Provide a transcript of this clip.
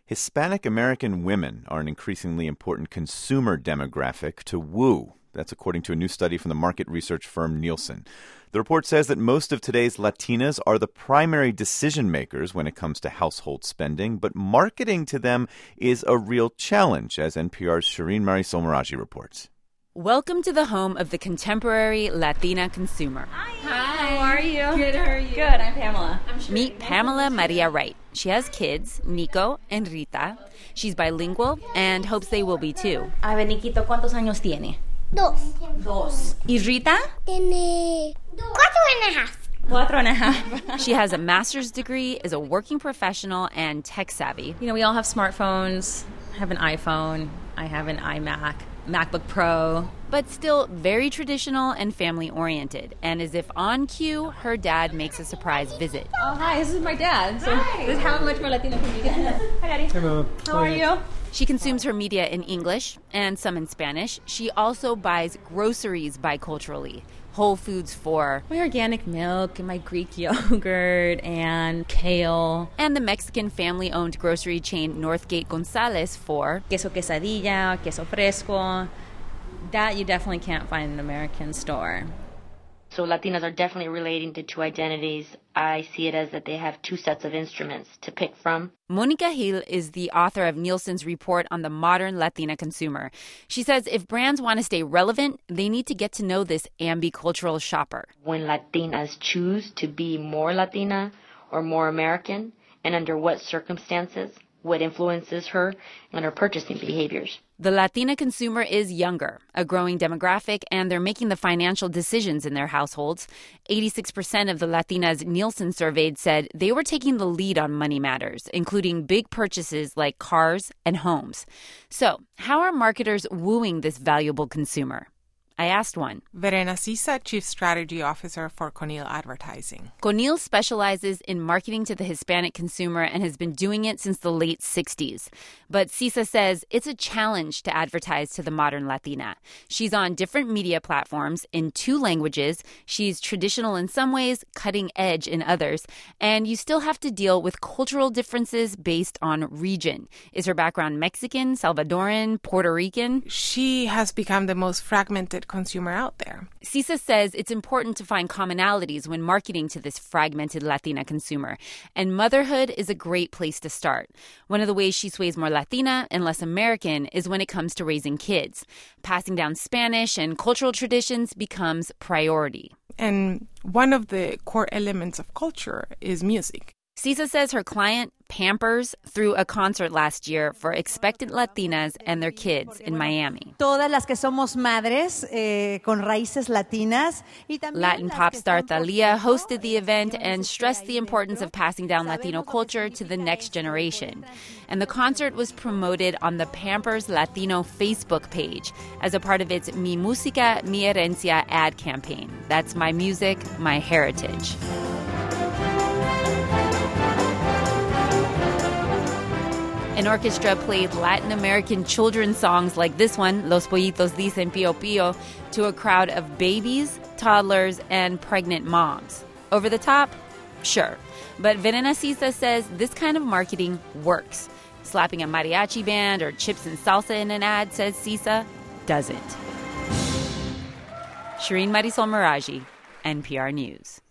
Hispanic American women are an increasingly important consumer demographic to woo. That's according to a new study from the market research firm Nielsen. The report says that most of today's Latinas are the primary decision makers when it comes to household spending, but marketing to them is a real challenge, as NPR's Shireen Marisol Meraji reports. Welcome to the home of the contemporary Latina consumer. Hi, how are you? Good, how are you? Good, I'm Pamela. Meet Pamela Maria Wright. She has kids, Nico and Rita. She's bilingual and hopes they will be too. A ver, Niquito, ¿cuántos años tiene? Dos. ¿Y Rita? Tiene 4.5. 4.5. She has a master's degree, is a working professional, and tech savvy. You know, we all have smartphones. I have an iPhone. I have an iMac, MacBook Pro. But still very traditional and family-oriented. And as if on cue, her dad makes a surprise visit. Oh, hi, this is my dad. So this is how much more Latino can you get? Hi, Daddy. Hello. How are you? She consumes her media in English and some in Spanish. She also buys groceries biculturally. Whole Foods for my organic milk and my Greek yogurt and kale. And the Mexican family-owned grocery chain Northgate Gonzalez for queso quesadilla, queso fresco. That you definitely can't find in an American store. So Latinas are definitely relating to two identities. I see it as that they have two sets of instruments to pick from. Monica Gil is the author of Nielsen's report on the modern Latina consumer. She says if brands want to stay relevant, they need to get to know this ambicultural shopper. When Latinas choose to be more Latina or more American, and under what circumstances, what influences her and her purchasing behaviors. The Latina consumer is younger, a growing demographic, and they're making the financial decisions in their households. 86% of the Latinas Nielsen surveyed said they were taking the lead on money matters, including big purchases like cars and homes. So, how are marketers wooing this valuable consumer? I asked one. Verena Sisa, Chief Strategy Officer for Conil Advertising. Conil specializes in marketing to the Hispanic consumer and has been doing it since the late 60s. But Sisa says it's a challenge to advertise to the modern Latina. She's on different media platforms in 2 languages. She's traditional in some ways, cutting edge in others. And you still have to deal with cultural differences based on region. Is her background Mexican, Salvadoran, Puerto Rican? She has become the most fragmented consumer out there. Sisa says it's important to find commonalities when marketing to this fragmented Latina consumer, and motherhood is a great place to start. One of the ways she sways more Latina and less American is when it comes to raising kids. Passing down Spanish and cultural traditions becomes priority. And one of the core elements of culture is music. Sisa says her client, Pampers, threw a concert last year for expectant Latinas and their kids in Miami. Todas las que somos madres con raíces latinas. Latin pop star Thalia hosted the event and stressed the importance of passing down Latino culture to the next generation. And the concert was promoted on the Pampers Latino Facebook page as a part of its Mi Música, Mi Herencia ad campaign. That's my music, my heritage. An orchestra played Latin American children's songs like this one, Los Pollitos Dicen Pío Pío, to a crowd of babies, toddlers, and pregnant moms. Over the top? Sure. But Verena Sisa says this kind of marketing works. Slapping a mariachi band or chips and salsa in an ad, says Sisa, doesn't. Shireen Marisol Meraji, NPR News.